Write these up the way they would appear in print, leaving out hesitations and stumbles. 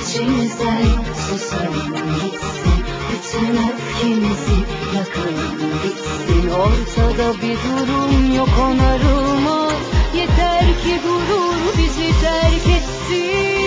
içimizden susalım gitsin, bütün öfkemizi yakalım bitsin. Ortada bir durum yok, onarılmaz, yeter ki gurur bizi terk etsin.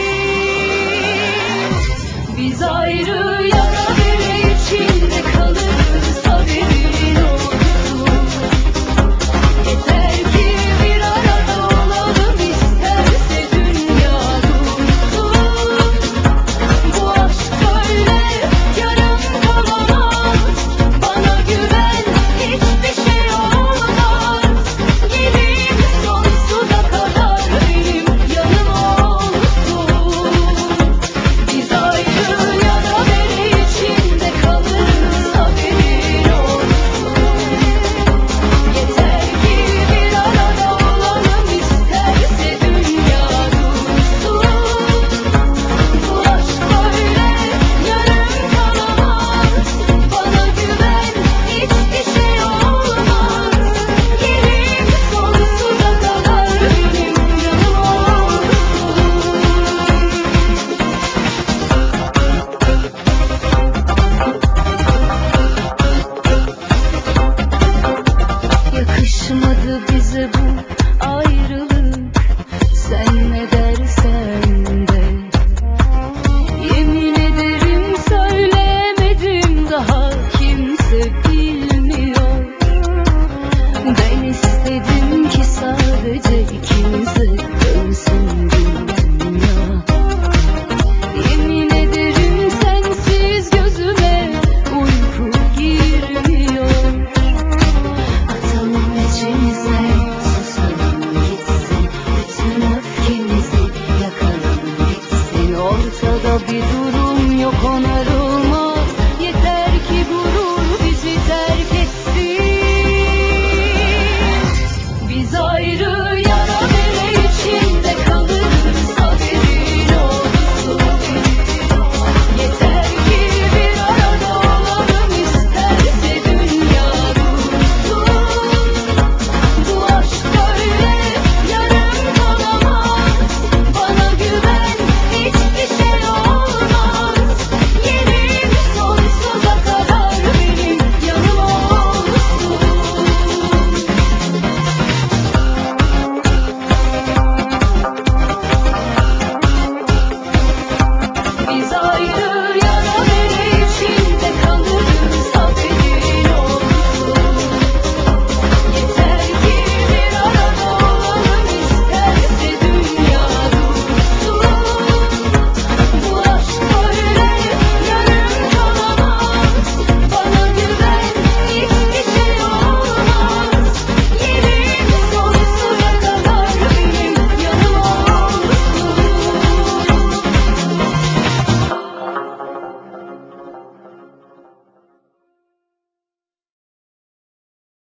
Biz ayrı yara bere içinde kalırız, haberin olsun. Yeter ki bir arada olalım, isterse dünya dursun. Bu aşk böyle yarım kalamaz, bana güven, hiçbir şey olmaz. Gelin sonsuza kadar benim yanım olsun. Biz ayrı yara bere içinde kalırız, haberin olsun. Yeter ki bir arada olalım, isterse dünya dursun. Bu aşk böyle yarım kalamaz, bana güven, hiçbir şey olmaz. Gelin sonsuza kadar benim yanım olsun. Yakışmadı bize bu ayrılık, sen ne dersen de. Yemin ederim söylemedim, daha kimse bilmiyor. Ben istedim ki sadece ikimize dönsün bu dünya. Yemin ederim sensiz gözüme uyku girmiyor. Atalım içimize, susalım gitsin, bütün öfkemizi yakalım bitsin. Ortada bir durum yok, onarılmaz, yeter ki gurur bizi terk etsin.